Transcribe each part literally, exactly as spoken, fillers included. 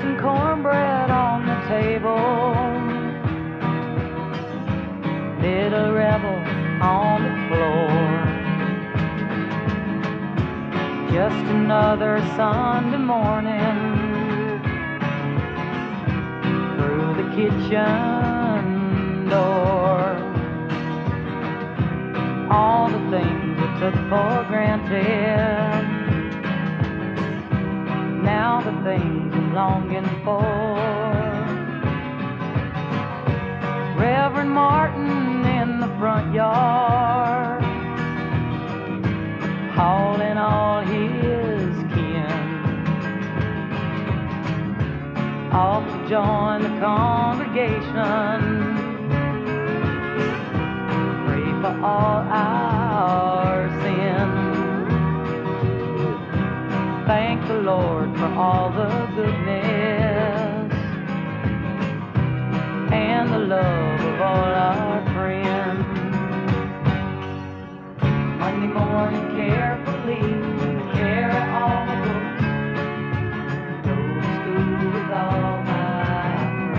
and cornbread on the table, little rebel on the floor. Just another Sunday morning through the kitchen door. All the things I took for granted, now the things I'm longing for. Reverend Martin in the front yard, hauling all his kin off to join the congregation, pray for all our sins. Thank the Lord for all the goodness and the love of all our friends. Monday morning carefully, carry all my books, go to school with all my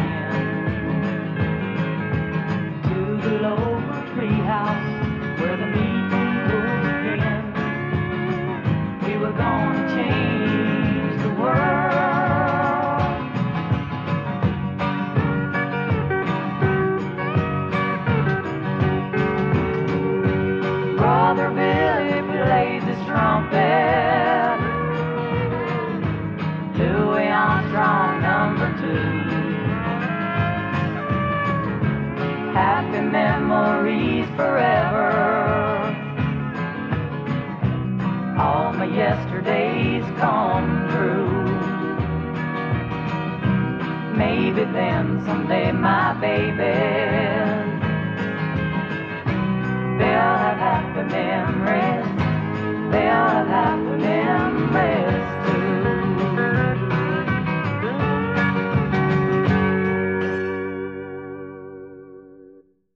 friends, to the local treehouse where the meeting would begin. We were gonna change the world. Brother Billy plays his trumpet, Louis Armstrong number two. Happy memories forever, all my yesterdays come true. Maybe then someday my baby